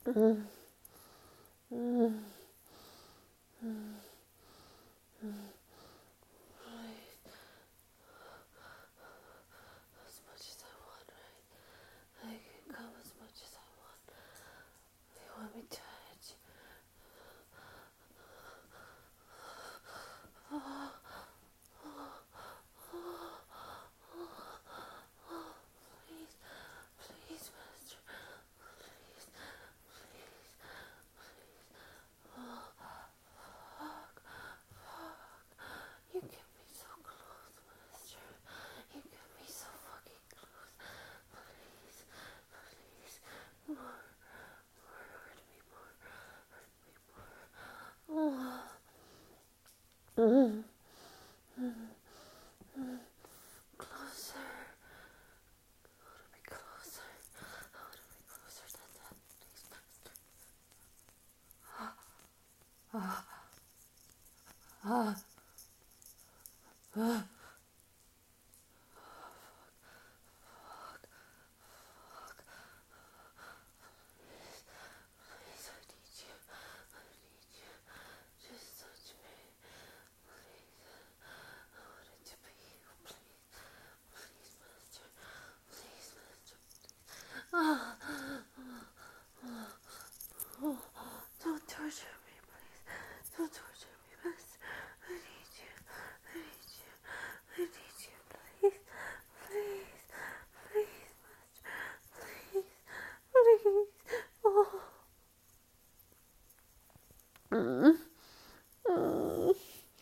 Mm, mm, mm, mm. Right. As much as I want, right? I can come as much as I want. If you want me to touch. Oh, oh, oh, oh, please, please, Master. Please, please, please. Oh, fuck, fuck. You get me so close, Master. You get me so fucking close. Please, please. More, hurt me more, hurt me more. Oh. Mm, mm, mm. Closer. Hold me closer. Hold me closer than that, please, Master. Ah, ah, ah. Please, I need you. I need you. Just touch me. Please. I want it to be you. Please. Please, Master. Please, Master. Ah. Oh. Don't torture me, please. Don't torture me, Master. I need you. I need you. I need you. Please. Please. Please, Master. Please. Please. Oh. Mm. Mm.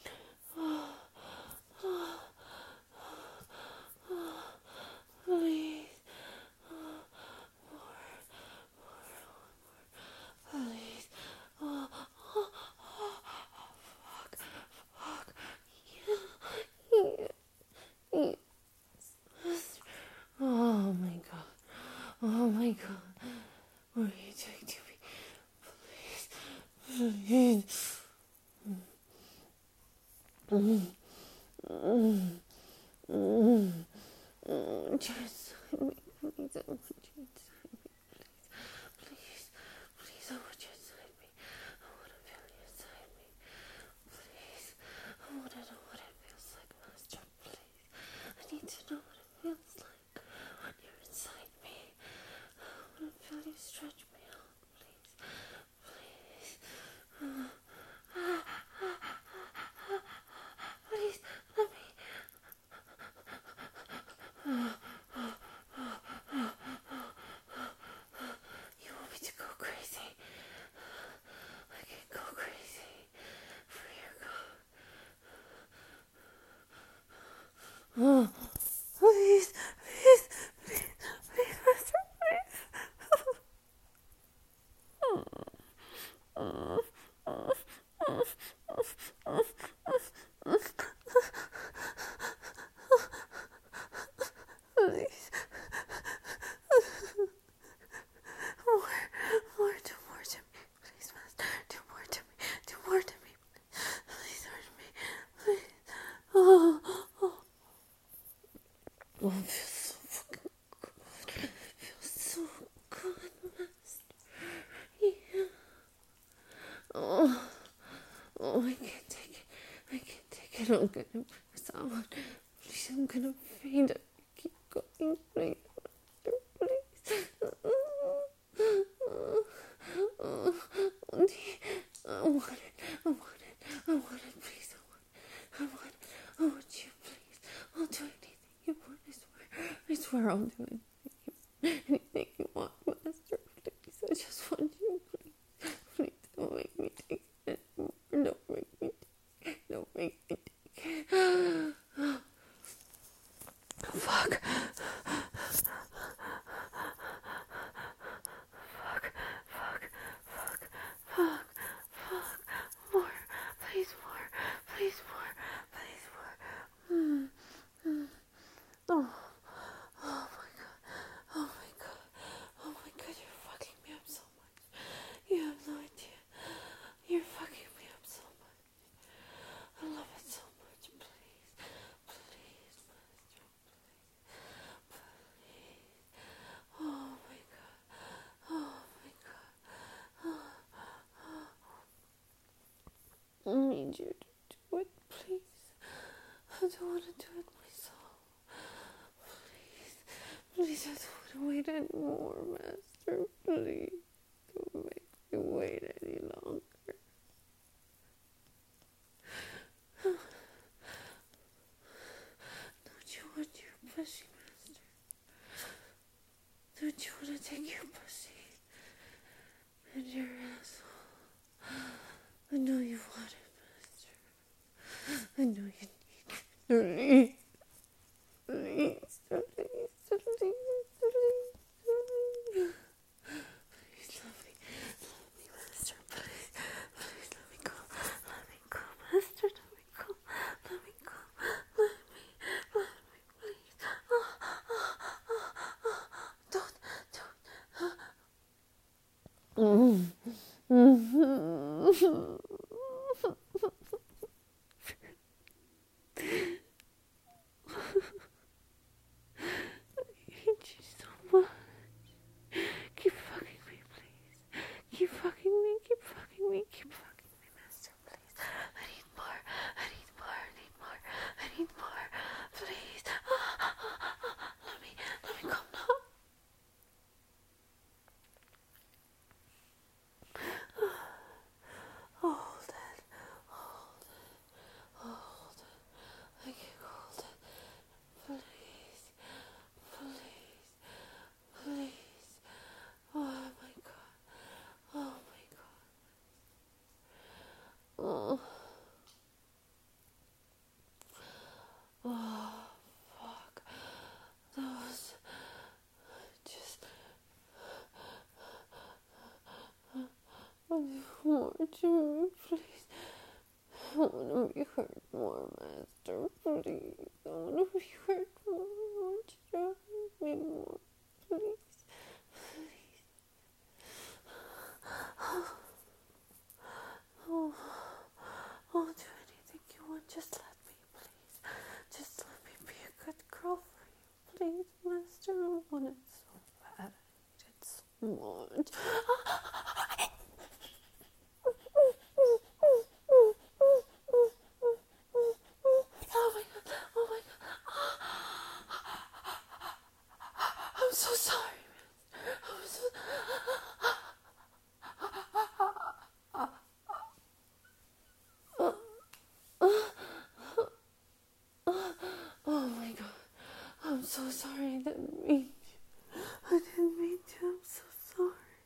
Please. Please. Oh. Oh. Oh. Fuck. Fuck. Yeah. Yeah. Oh my god. Oh my god. What are you doing to me? Please. Please. Mm. Mm. Mm. Just me. Please. I want you inside me. Please. Please. I want you inside me. I want to feel you inside me. Please. I want to know what it feels like, Master. Please. I need to know what it feels like when you're inside me. I want to feel you stretch me out. Please. Please. Please. Let me. You want me to go crazy? I can go crazy for your God. Oh, please, please, please, please, Master, please. More, do more to me, please, Master. Do more to me, do more to me. Please hurt me, please. Oh, oh, oh, it feels so fucking good. It feels so good, Master. Yeah. Oh, oh, I can't take it. I can't take it. I'm gonna pass out. Please, I'm gonna faint. Keep going, please. Please. I want it. I want it. I want it. Please, I want it. I want you, please. I'll do anything you want. I swear I'll do anything. Anything you want, Master. Please, I just want you. Please, please don't make me take it anymore. Don't make me take it. Don't make me take it. Fuck. Fuck. Fuck. Fuck. Fuck. Fuck. More. Please, more. Please, more. Please, more. Mm. Mm. Oh. Oh my god. Oh my god. need you to do it, please. I don't want to do it myself. Please, I don't want to wait anymore, Master. Please, don't make me wait any longer. Don't you want your pussy, Master? Don't you want to take your pussy and your asshole? I know you want it, Master. I know you need it. Please, please, please, please, please. Please love me, Master. Please, please let me go. Let me go, Master. Let me go. Let me go. Let me, please. Don't. I hate you so much. Keep fucking me, please. Keep fucking me, keep fucking me, keep fucking me, Master, please. I need more, I need more, I need more, I need more, please. Let me come now. Hold it, hold it, hold it. I can hold it. Please, please, please. Oh my God, oh my God. Oh, oh fuck. That was just more to me, please. I want to be hurt more, Master. Please. I want to be hurt more. I want you to hurt me more. Please. Please. Oh, I'll do anything you want. Just let me, please. Just let me be a good girl for you. Please, Master. I want it so bad. I need it so much. Oh my God. Oh my God. I'm so sorry, man. I'm so... Oh my God. I'm so sorry. I didn't mean